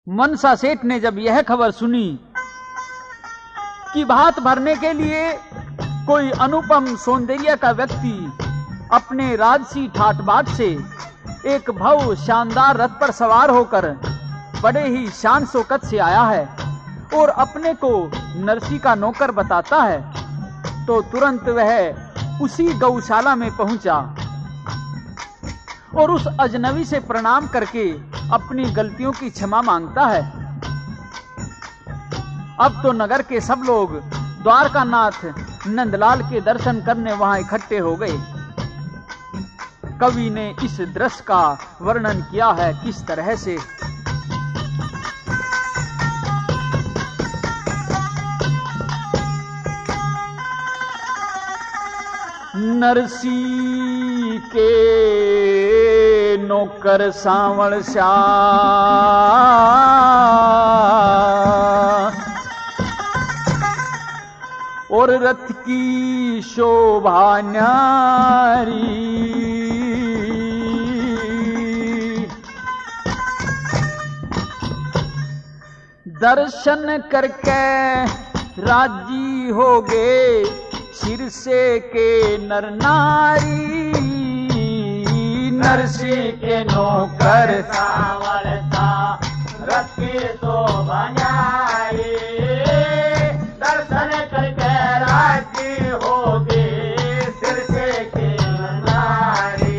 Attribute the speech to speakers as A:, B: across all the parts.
A: मनसा सेठ ने जब यह खबर सुनी कि भात भरने के लिए कोई अनुपम सौंदर्य का व्यक्ति अपने राजसी ठाट बाट से एक भव्य शानदार रथ पर सवार होकर बड़े ही शान शौकत से आया है और अपने को नरसी का नौकर बताता है, तो तुरंत वह उसी गौशाला में पहुंचा और उस अजनबी से प्रणाम करके अपनी गलतियों की क्षमा मांगता है। अब तो नगर के सब लोग द्वारकानाथ नंदलाल के दर्शन करने वहां इकट्ठे हो गए। कवि ने इस दृश्य का वर्णन किया है किस तरह से। नरसी के नौकर सांवल श्याम और रथ की शोभा न्यारी, दर्शन करके राजी हो गए सिरसे के नर नारी। नरसी के नौकर
B: सावरता रथ की शोभा न्यारी, दर्शन करके राजी होगी सिरसे के नारी।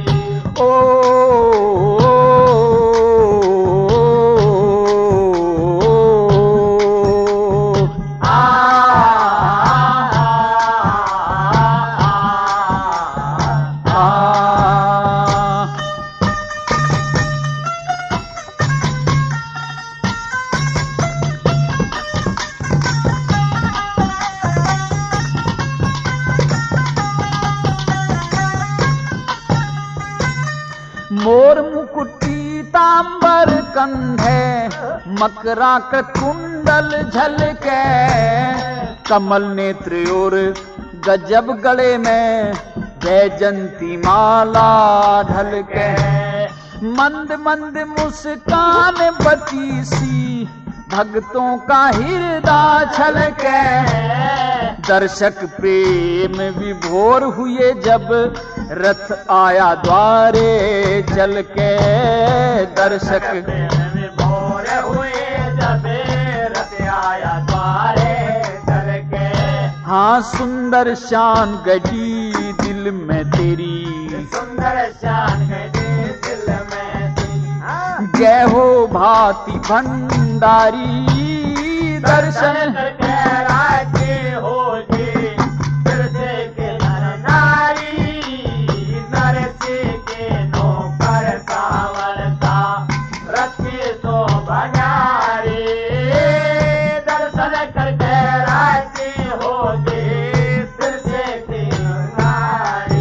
A: मोर मुकुटी तांबर कंधे मकराक कुंडल झलके, कमल नेत्र और गजब गले में वैजंती माला ढलके। मंद मंद मुस्कान बची सी भक्तों का हृदय छलके। दर्शक प्रेम विभोर हुए जब रथ आया द्वारे चल के। दर्शक
B: प्रेम विभोर हुए जब रथ आया द्वारे चल के।
A: हाँ सुंदर शान गजी दिल में तेरी,
B: सुंदर शान गजी दिल में तेरी।
A: जय हो भांति भंडारी, दर्शन
B: करके राजी होगी सिरसे के नर नारी। नरसी के नौकर सावरता रथ की शोभा न्यारी, दर्शन करके राजी होगी सिरसे की नारी।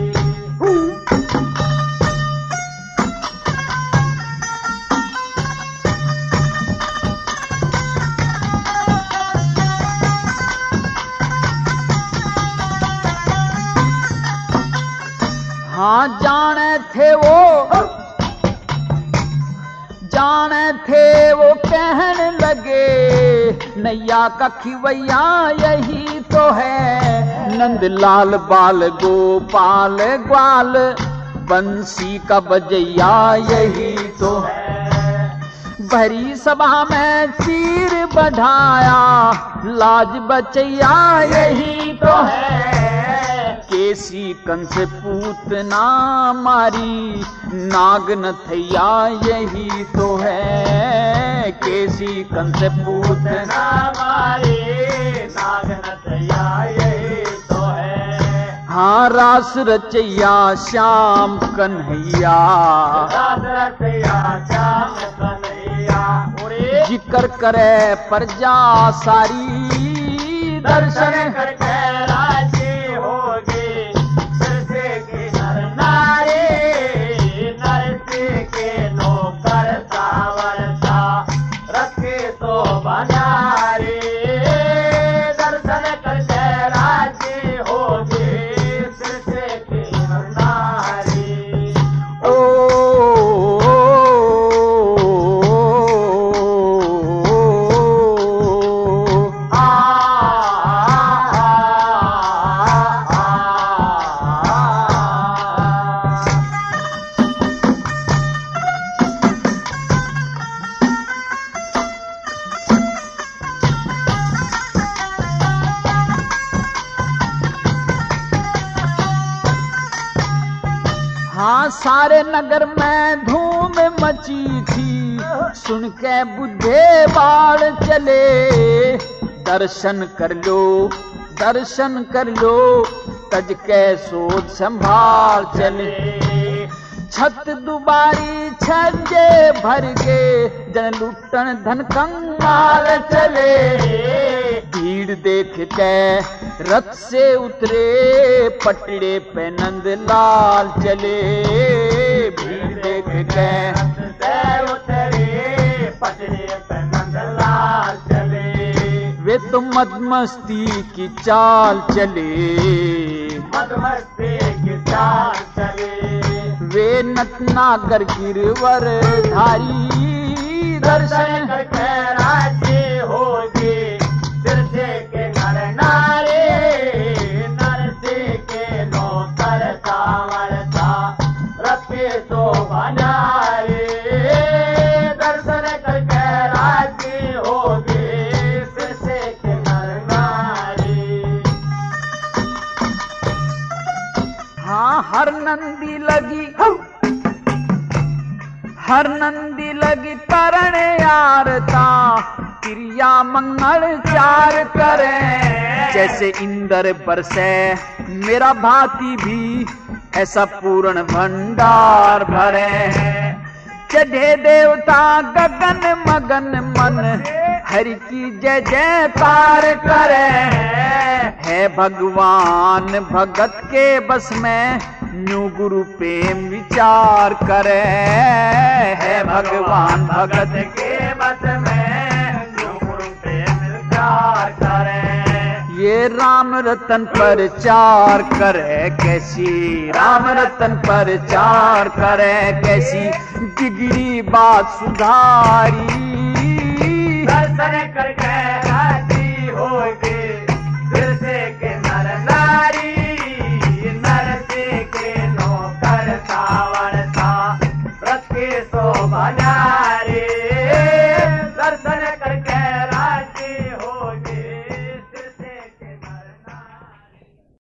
A: हाँ जाने थे वो कहने लगे, नैया का खिवैया यही तो है। नंदलाल बाल गोपाल ग्वाल बंसी का बजैया यही तो है। भरी सभा में चीर बढ़ाया लाज बचैया यही तो है। केसी कंस पूतना मारी नाग नथैया यही तो है। केसी कंस पूतना
B: मारी नाग नथैया यही तो है।
A: हाँ रास रचैया श्याम कन्हैया,
B: रास रचैया श्याम कन्हैया।
A: जिक्र करे प्रजा सारी, दर्शन
B: करके राजी होगी सिरसे की नर नारी। नरसी के नौकर सावरता रथ की शोभा न्यारी, दर्शन करके राजी होगी सिरसे की नर नारी।
A: ओ सारे नगर में धूम मची थी, सुन के बुद्धे बाढ़ चले। दर्शन कर लो, तज के सोच संभाल चले। छत दुबारी छज्जे भर के, जन लुटन धन कंगाल चले। भीड़ देख के रथ से उतरे, पटड़े पे नंद लाल चले। भीड़ देख के
B: उतरे, पटड़े पे नंद लाल चले।
A: वे तो मदमस्ती की चाल चले,
B: मदमस्ती की चाल चले।
A: वे नटनागर गिरवर धारी, दर्शन
B: करके राजी होगी। सिर से के नर नारी, नर से के नौकर सावरता, रखे तो बनारे। दर्शन करके राजी होगी, सिर से के नर नारी।
A: हाँ, हर नंदी लगी तरण यारता, क्रिया मंगल चार करे। जैसे इंद्र बरसे मेरा भांति भी, ऐसा पूर्ण भंडार भरे। चढ़े देवता गगन मगन मन, हरि की जय जयकार करे। है भगवान भगत के बस में, न्यू गुरु प्रेम विचार करे। है भगवान भगत के
B: बस में, न्यू गुरु प्रेम विचार करे।
A: ये राम रतन पर चार करे कैसी, राम रतन पर चार करे कैसी, बिगड़ी बात सुधारी।
B: दर्शन करके